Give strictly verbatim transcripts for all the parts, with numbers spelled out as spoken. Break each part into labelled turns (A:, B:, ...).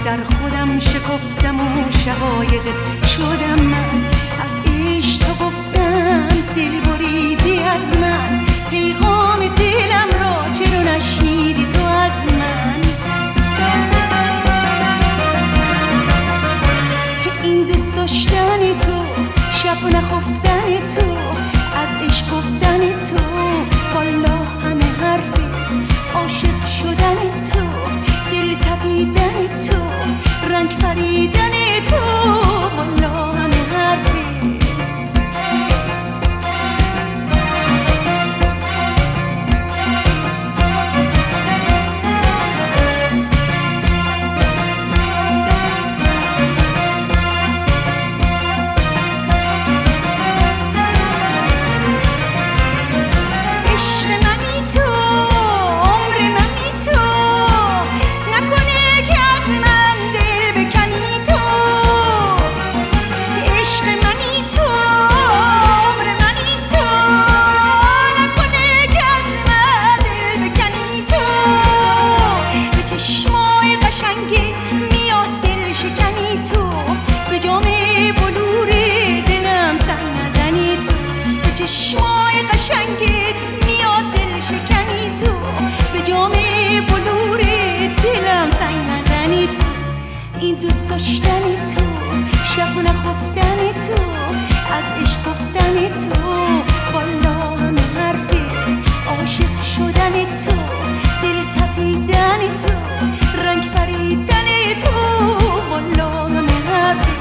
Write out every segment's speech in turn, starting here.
A: در خودم شکفتم و شقایقت شدم من. از عشق تو گفتم دل بریدی از من، پیغام دلم را چرا نشنیدی تو از من؟ این دوست داشتن تو، شب نخفتن تو، از عشق گفتن تو، والا همه حرفی، عاشق شدن تو، دل تپیدن تو، رنگ پریدن تو، والا همه حرفی. چشمای قشنگت میاد دل شکنی تو، به جام بلور دلم سنگ نزنی تو. این دوست داشتن تو، شب نخفتن تو، از عشق گفتن تو، والا همه حرفی، عاشق شدن تو، دل تپیدن تو، رنگ پریدن تو، والا همه حرفی.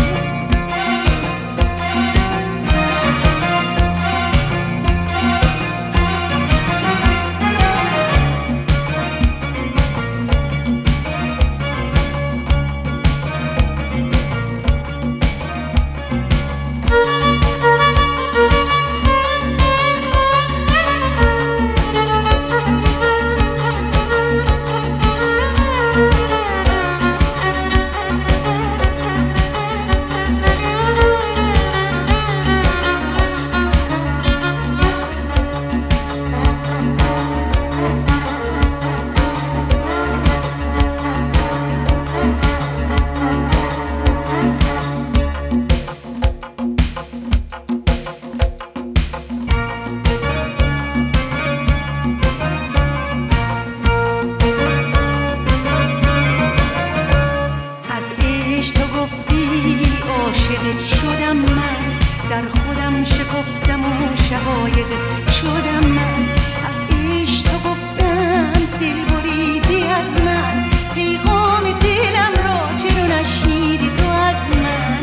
A: شدم من، در خودم شکفتم و شقایقت شدم من. از عشق تو گفتم دل بریدی از من، پیغام دلم را چرا نشنیدی تو از من؟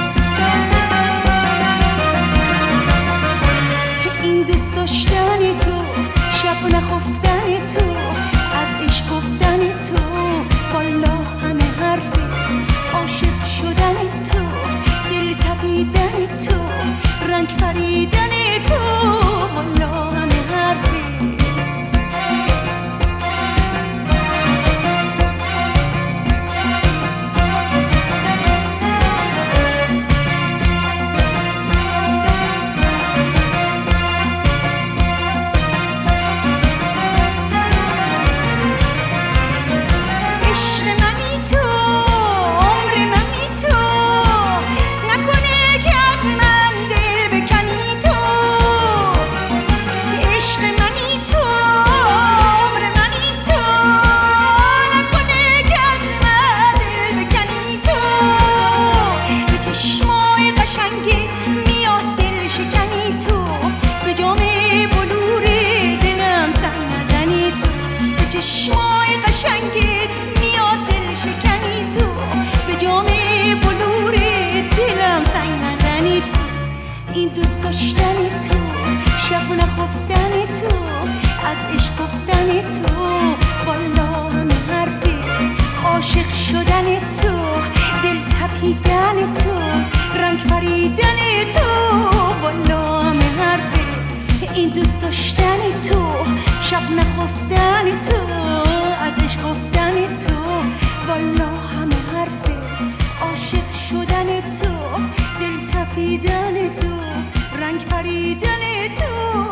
A: این دوست داشتن تو، شب نخفتن تو، از عشق گفتن تو، والا همه حرفی، عاشق شدن تو، دل تپیدن تو، رنگ پریدن تو، والا همه حرفی. چشمای قشنگت میاد دل شکنی تو، به جام بلور دلم سنگ نزنی تو. این دوست داشتن تو، شب نخفتن تو، از عشق گفتن تو، والا همه حرفی، عاشق شدن تو، دل تپیدن تو، رنگ پریدن تو، والا همه حرفی. این دوست داشتن تو، شب نخفتن تو، از عشق گفتن تو، والا همه حرفه، عاشق شدن تو، دل تپیدن تو، رنگ پریدن تو.